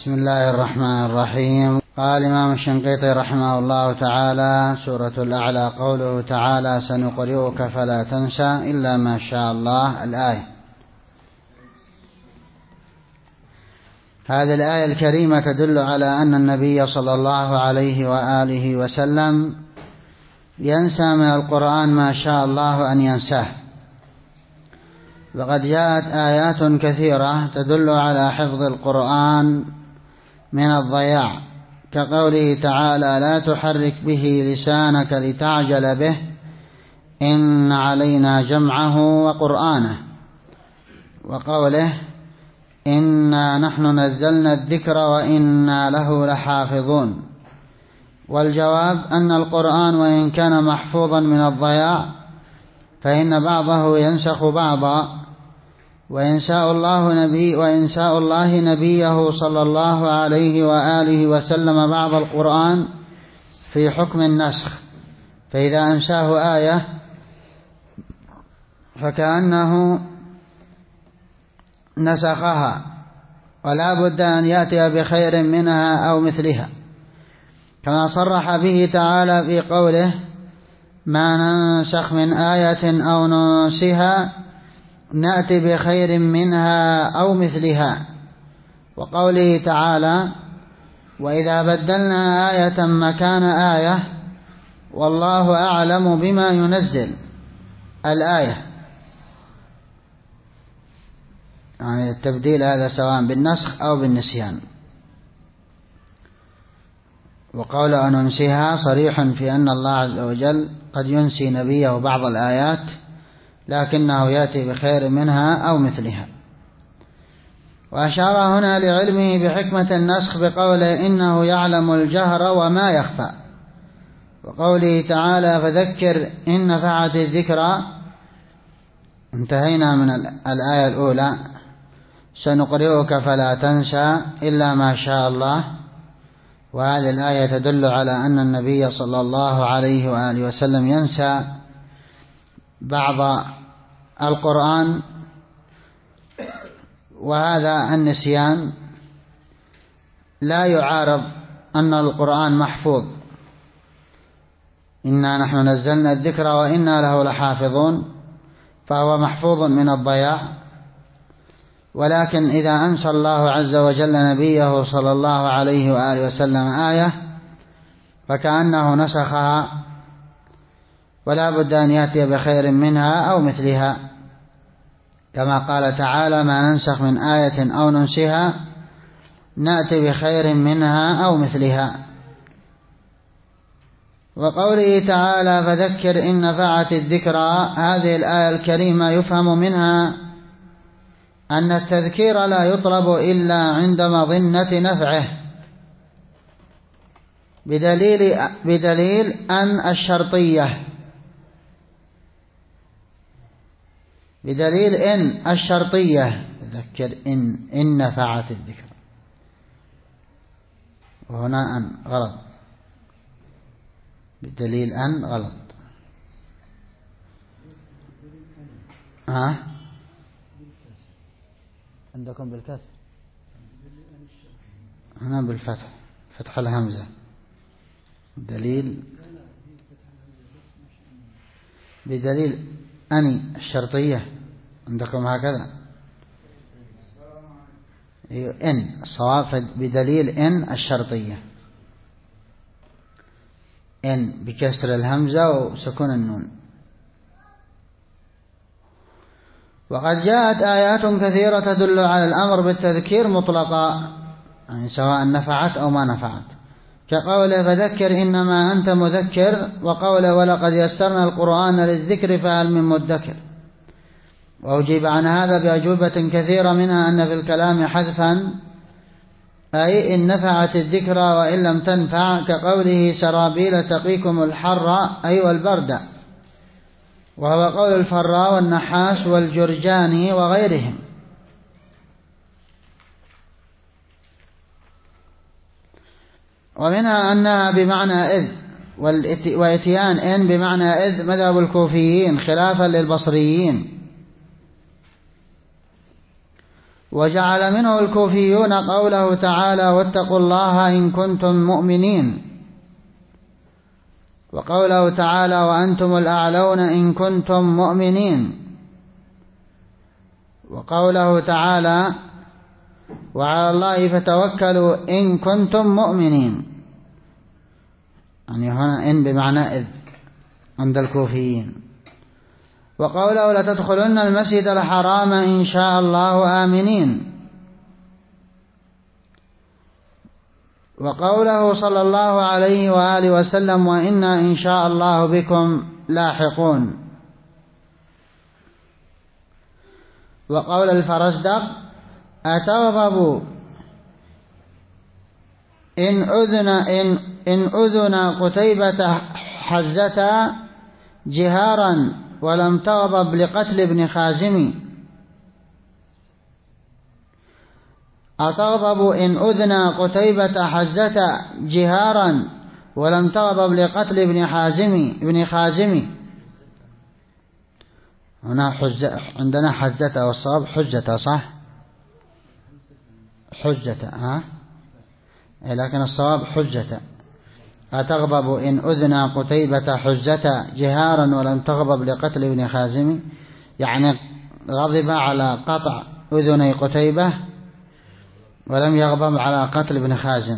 بسم الله الرحمن الرحيم. قال الإمام الشنقيطي رحمه الله تعالى: سورة الأعلى، قوله تعالى: سنقرئك فلا تنسى إلا ما شاء الله. الآية. هذه الآية الكريمة تدل على أن النبي صلى الله عليه وآله وسلم ينسى من القرآن ما شاء الله أن ينساه، وقد جاءت آيات كثيرة تدل على حفظ القرآن من الضياع، كقوله تعالى: لا تحرك به لسانك لتعجل به إن علينا جمعه وقرآنه، وقوله: إنا نحن نزلنا الذكر وإنا له لحافظون. والجواب أن القرآن وإن كان محفوظا من الضياع فإن بعضه ينسخ بعضا، وإنساء الله نبيه صلى الله عليه وآله وسلم بعض القرآن في حكم النسخ، فإذا أنساه آية فكأنه نسخها، ولا بد أن يأتي بخير منها أو مثلها، كما صرح به تعالى في قوله: ما ننسخ من آية أو ننسها نأتي بخير منها أو مثلها. وقوله تعالى: وإذا بدلنا آية مكان آية والله أعلم بما ينزل. الآية يعني التبديل هذا سواء بالنسخ أو بالنسيان. وقول أن ننسيها صريح في أن الله عز وجل قد ينسي نبيه بعض الآيات، لكنه يأتي بخير منها أو مثلها. وأشار هنا لعلمه بحكمة النسخ بقوله: إنه يعلم الجهر وما يخفى. وقوله تعالى: فذكر إن نفعت الذكرى. انتهينا من الآية الأولى: سنقرئك فلا تنسى إلا ما شاء الله. وهذه الآية تدل على أن النبي صلى الله عليه وآله وسلم ينسى بعض القرآن، وهذا النسيان لا يعارض أن القرآن محفوظ. إنا نحن نزلنا الذكر وإنا له لحافظون، فهو محفوظ من الضياع. ولكن إذا أنسى الله عز وجل نبيه صلى الله عليه وآله وسلم آية فكأنه نسخها، ولا بد أن يأتي بخير منها أو مثلها، كما قال تعالى: ما ننسخ من آية أو ننسها نأتي بخير منها أو مثلها. وقوله تعالى: فذكر إن نفعت الذكرى، هذه الآية الكريمة يفهم منها أن التذكير لا يطلب إلا عند مظنة نفعه، بدليل أن الشرطية، بدليل إن الشرطية. تذكر إن نفعت الذكر، وهنا أن غلط، بدليل أن غلط. عندكم بالكسر، هنا بالفتح، فتح الهمزة. بدليل أني الشرطية عندكم هكذا. إن الصواب بدليل إن الشرطية، إن بكسر الهمزة وسكون النون. وقد جاءت آيات كثيرة تدل على الأمر بالتذكير مطلقا، يعني سواء نفعت أو ما نفعت، كقوله: فذكر إنما أنت مذكر، وقوله: ولقد يسرنا القرآن للذكر فهل من مدكر. وأجيب عن هذا بأجوبة كثيرة، منها أن في الكلام حذفا، أي إن نفعت الذكرى وإن لم تنفع، كقوله: سرابيل تقيكم الحر أي والبرد، وهو قول الفراء والنحاس والجرجاني وغيرهم. ومنها أنها بمعنى إذ، وإتيان إن بمعنى إذ مذهب الكوفيين خلافا للبصريين. وجعل منه الكوفيون قوله تعالى واتقوا الله إن كنتم مؤمنين، وقوله تعالى وأنتم الأعلون إن كنتم مؤمنين، وقوله تعالى وعلى الله فتوكلوا إن كنتم مؤمنين. يعني هنا إن بمعنى إذ عند الكوفيين. وقوله لتدخلن المسجد الحرام إن شاء الله آمنين. وقوله صلى الله عليه وآله وسلم وإنا إن شاء الله بكم لاحقون. وقول الفرزدق أتغضب إن أذن قتيبة حزة جهارا ولم تغضب لقتل ابن خازم. أتغضب إن أذن قتيبة حزة جهارا ولم تغضب لقتل ابن خازم. هنا عندنا حزة والصواب حجة، صح؟ حجة لكن الصواب حجة. أتغضب إن أذن قتيبة حجة جهارا ولم تغضب لقتل ابن خازم، يعني غضب على قطع أذني قتيبة ولم يغضب على قتل ابن خازم.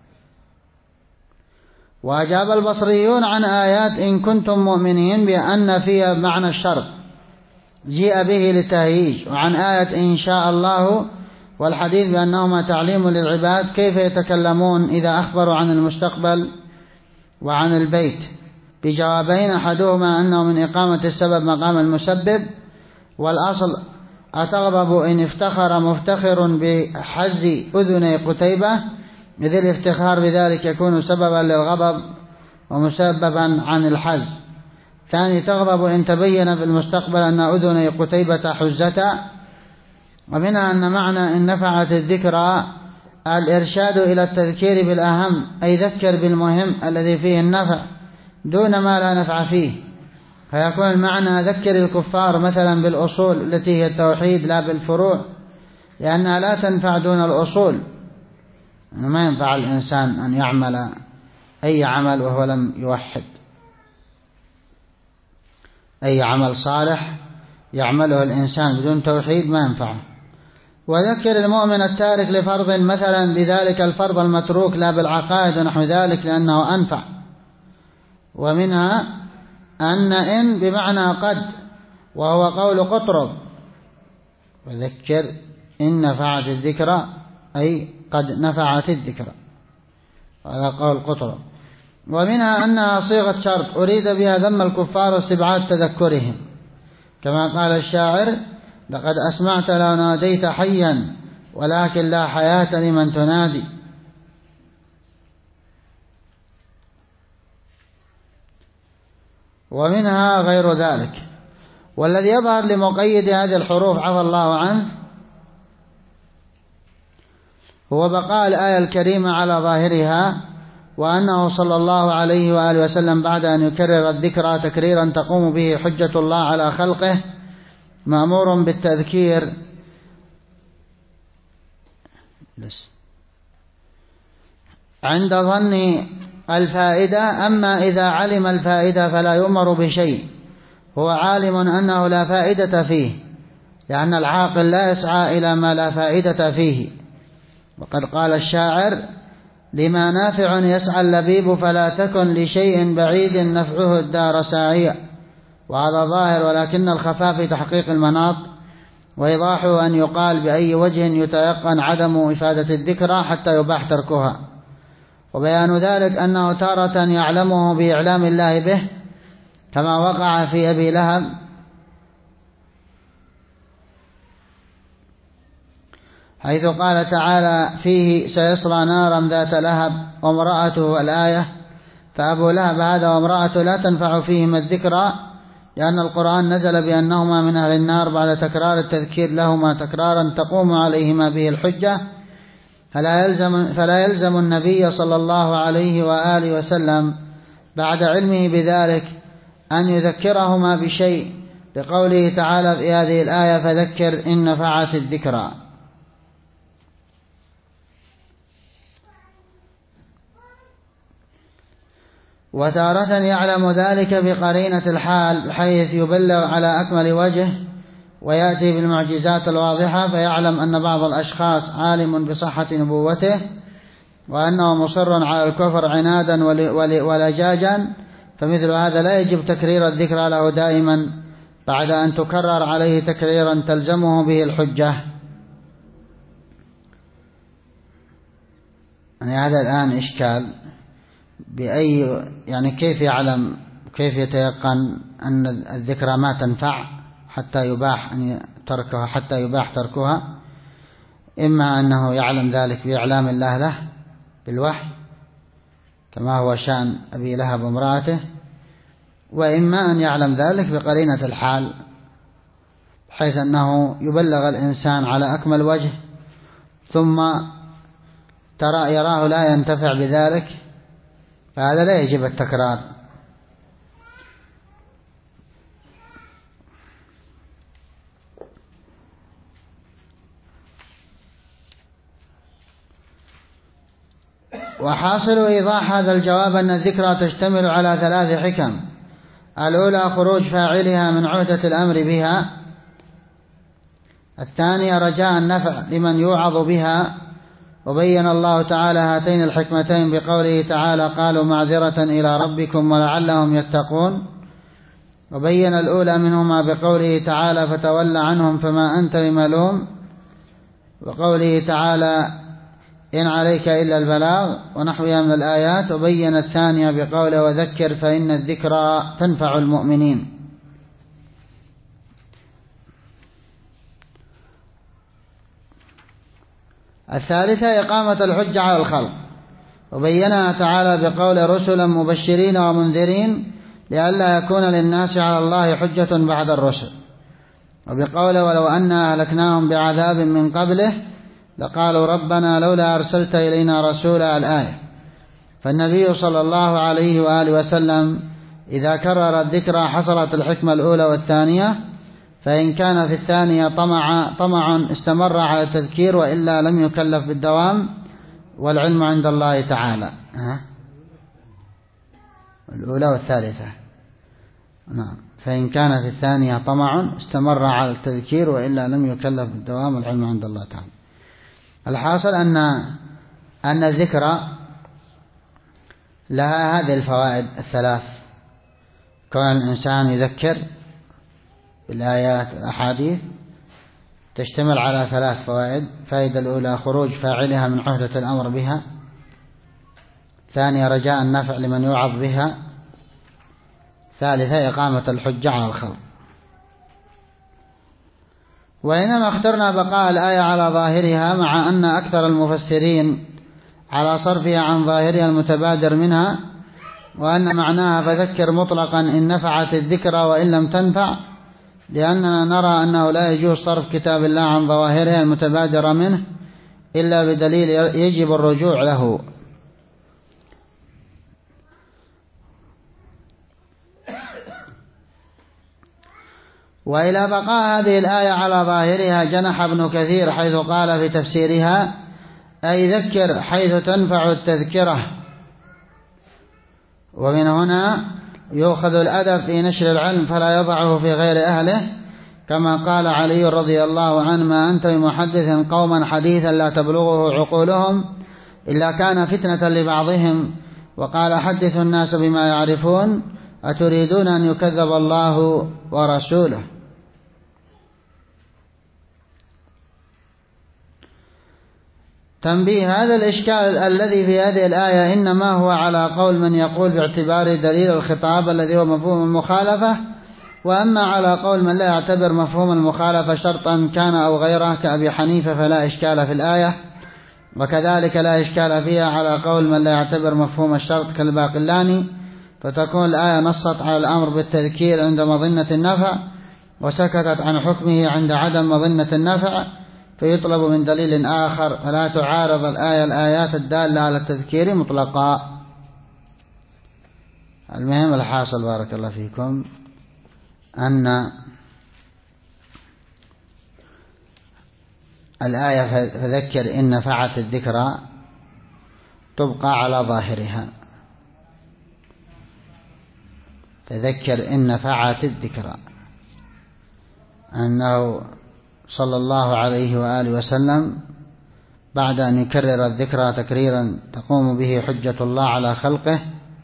وأجاب البصريون عن آيات إن كنتم مؤمنين بأن فيها معنى الشرط جيء به للتهييج، وعن آية إن شاء الله والحديث بأنهما تعليم للعباد كيف يتكلمون إذا أخبروا عن المستقبل وعن البيت بجوابين، أحدهما أنه من إقامة السبب مقام المسبب، والأصل أتغضب إن افتخر مفتخر بحز أذني قتيبة، إذ الافتخار بذلك يكون سببا للغضب ومسببا عن الحز. ثاني تغضب إن تبين في المستقبل أن أذني قتيبة حزة. ومنها أن معنى إن نفعت الذكرى الإرشاد إلى التذكير بالأهم، أي ذكر بالمهم الذي فيه النفع دون ما لا نفع فيه، فيكون المعنى ذكر الكفار مثلا بالأصول التي هي التوحيد لا بالفروع، لأنها لا تنفع دون الأصول. ما ينفع الإنسان أن يعمل أي عمل وهو لم يوحد. أي عمل صالح يعمله الإنسان بدون توحيد ما ينفعه. وذكر المؤمن التارك لفرض مثلا بذلك الفرض المتروك لا بالعقائد ونحو ذلك لأنه أنفع. ومنها أن إن بمعنى قد، وهو قول قطرب وذكر إن نفعت الذكرى، أي قد نفعت الذكرى، هذا قول قطرب. ومنها أنها صيغة شرط أريد بها ذم الكفار واستبعاد تذكرهم، كما قال الشاعر لقد أسمعت لو ناديت حيا ولكن لا حياة لمن تنادي. ومنها غير ذلك. والذي يظهر لمقيد هذه الحروف عفى الله عنه هو بقاء الآية الكريمة على ظاهرها، وأنه صلى الله عليه وآله وسلم بعد أن يكرر الذكرى تكريرا تقوم به حجة الله على خلقه مأمور بالتذكير عند ظن الفائدة. أما إذا علم الفائدة فلا يؤمر بشيء، هو عالم أنه لا فائدة فيه، لأن العاقل لا يسعى إلى ما لا فائدة فيه. وقد قال الشاعر لما نافع يسعى اللبيب فلا تكن لشيء بعيد نفعه الدار ساعيا. وهذا ظاهر، ولكن الخفاء في تحقيق المناط، وإيضاحه أن يقال بأي وجه يتيقن عدم إفادة الذكرى حتى يباح تركها. وبيان ذلك أنه تارة يعلمه بإعلام الله به، كما وقع في أبي لهب حيث قال تعالى فيه سيصلى نارا ذات لهب وامرأته الآية. فأبو لهب هذا وامرأته لا تنفع فيهما الذكرى، لأن القرآن نزل بأنهما من أهل النار بعد تكرار التذكير لهما تكرارا تقوم عليهما به الحجة. فلا يلزم النبي صلى الله عليه وآله وسلم بعد علمه بذلك أن يذكرهما بشيء، لقوله تعالى في هذه الآية فذكر إن نفعت الذكرى. وتارة يعلم ذلك بقرينة الحال بحيث يبلغ على أكمل وجه ويأتي بالمعجزات الواضحة، فيعلم أن بعض الأشخاص عالم بصحة نبوته وأنه مصر على الكفر عنادا ولجاجا، فمثل هذا لا يجب تكرير الذكر له دائما بعد أن تكرر عليه تكريرا تلزمه به الحجة. يعني هذا الآن إشكال كيف يعلم، كيف يتيقن أن الذكرى ما تنفع حتى يباح تركها؟ إما أنه يعلم ذلك بإعلام الله له بالوحي كما هو شأن أبي لهب وامرأته، وإما أن يعلم ذلك بقرينة الحال بحيث أنه يبلغ الإنسان على أكمل وجه ثم يراه لا ينتفع بذلك، فهذا لا يجب التكرار. وحاصل إيضاح هذا الجواب أن الذكرى تشتمل على 3 حكم: الأولى خروج فاعلها من عهدة الأمر بها، الثانية رجاء النفع لمن يوعظ بها، وبين الله تعالى هاتين الحكمتين بقوله تعالى: قالوا معذرة إلى ربكم ولعلهم يتقون، وبين الأولى منهما بقوله تعالى: فتول عنهم فما أنت بملوم، وقوله تعالى: إن عليك إلا البلاغ، ونحوها من الآيات، وبين الثانية بقوله: وذكر فإن الذكرى تنفع المؤمنين. الثالثة إقامة الحجة على الخلق، وبينها تعالى بقول: رسلا مبشرين ومنذرين لئلا يكون للناس على الله حجة بعد الرسل، وبقوله: ولو أنا أهلكناهم بعذاب من قبله لقالوا ربنا لولا أرسلت إلينا رسولا، الآية. فالنبي صلى الله عليه وآله وسلم إذا كرر الذكر حصلت الحكمة الأولى والثانية، فإن كان في الثانية طمع استمر على التذكير، وإلا لم يكلف بالدوام، والعلم عند الله تعالى. الأولى والثالثة، نعم. فإن كان في الثانية طمع استمر على التذكير، وإلا لم يكلف بالدوام، والعلم عند الله تعالى. الحاصل أن الذكرى لها هذه الفوائد الثلاث: كون الإنسان يذكر بالآيات والأحاديث تشتمل على 3 فوائد: الفائدة الأولى خروج فاعلها من عهدة الأمر بها، ثانية رجاء النفع لمن يوعظ بها، ثالثة إقامة الحجة على الخلق. وإنما اخترنا بقاء الآية على ظاهرها، مع أن أكثر المفسرين على صرفها عن ظاهرها المتبادر منها، وأن معناها فذكر مطلقا إن نفعت الذكرى وإن لم تنفع، لأننا نرى أنه لا يجوز صرف كتاب الله عن ظواهرها المتبادرة منه إلا بدليل يجب الرجوع له. وإلى بقاء هذه الآية على ظاهرها جنح ابن كثير حيث قال في تفسيرها: أي ذكر حيث تنفع التذكرة. ومن هنا يؤخذ الأدب في نشر العلم فلا يضعه في غير أهله، كما قال علي رضي الله عنه: ما أنت بمحدث قوما حديثا لا تبلغه عقولهم إلا كان فتنة لبعضهم. وقال: حدثوا الناس بما يعرفون أتريدون أن يكذب الله ورسوله. تنبيه: هذا الإشكال الذي في هذه الآية إنما هو على قول من يقول باعتبار دليل الخطاب الذي هو مفهوم المخالفة، وأما على قول من لا يعتبر مفهوم المخالفة شرطا كان أو غيره كأبي حنيفة فلا إشكال في الآية، وكذلك لا إشكال فيها على قول من لا يعتبر مفهوم الشرط كالباقلاني، فتكون الآية نصت على الأمر بالتذكير عند مظنة النفع، وسكتت عن حكمه عند عدم مظنة النفع، فيطلب من دليل آخر، فلا تعارض الآية الآيات الدالة على التذكير مطلقا. المهم الحاصل بارك الله فيكم أن الآية فذكر إن نفعت الذكرى تبقى على ظاهرها، فذكر إن نفعت الذكرى، أنه صلى الله عليه وآله وسلم بعد أن يكرر الذكرى تكريرا تقوم به حجة الله على خلقه،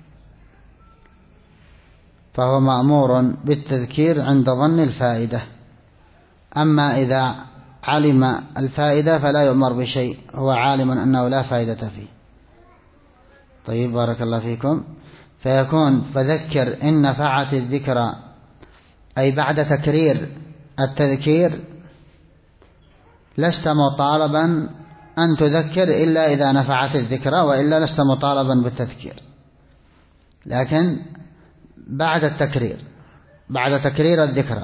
فهو مأمور بالتذكير عند ظن الفائدة. أما إذا علم الفائدة فلا يؤمر بشيء، هو عالم أنه لا فائدة فيه. طيب، بارك الله فيكم. فيكون فذكر إن نفعت الذكرى، أي بعد تكرير التذكير لست مطالبا أن تذكر إلا إذا نفعت الذكرى، وإلا لست مطالبا بالتذكير. لكن بعد التكرير، بعد تكرير الذكرى،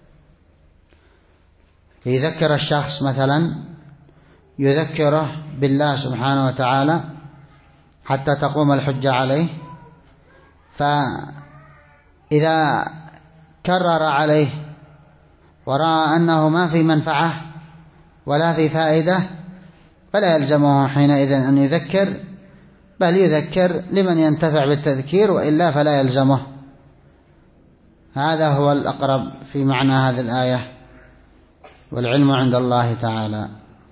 يذكر الشخص مثلا يذكره بالله سبحانه وتعالى حتى تقوم الحجة عليه، فإذا كرر عليه ورأى أنه ما في منفعة ولا في فائدة فلا يلزمه حينئذ أن يذكر، بل يذكر لمن ينتفع بالتذكير، وإلا فلا يلزمه. هذا هو الأقرب في معنى هذه الآية، والعلم عند الله تعالى.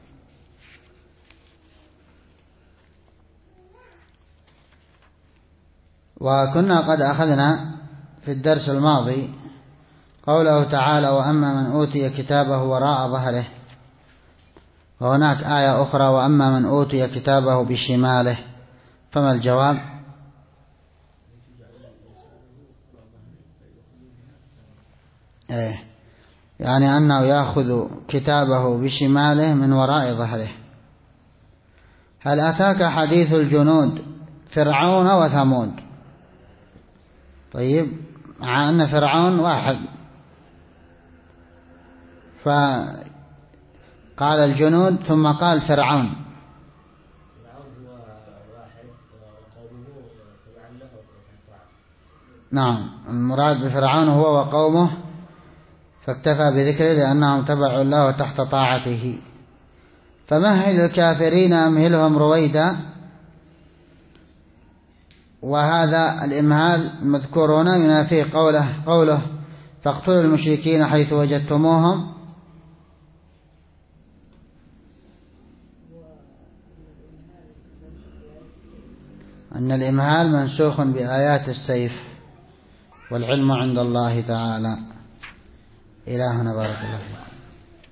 وكنا قد أخذنا في الدرس الماضي قوله تعالى: وأما من أوتي كتابه وراء ظهره. وهناك آية أخرى: وأما من أوتي كتابه بشماله. فما الجواب؟ يعني أنه يأخذ كتابه بشماله من وراء ظهره. هل أتاك حديث الجنود فرعون وثمود؟ طيب، مع أن فرعون واحد، فقال الجنود ثم قال فرعون. نعم، المراد بفرعون هو وقومه، فاكتفى بذكره لأنهم تبعوا الله تحت طاعته. فمهل الكافرين أمهلهم رويدا. وهذا الإمهال المذكور هنا ينافيه قوله فاقتلوا المشركين حيث وجدتموهم. أن الإمهال منسوخ بآيات السيف، والعلم عند الله تعالى. إلهنا بارك الله فيك.